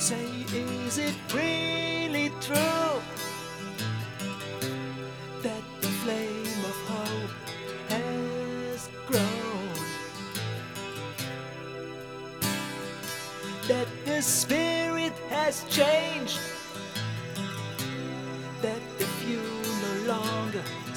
Say, is it really true that the flame of hope has grown? That the spirit has changed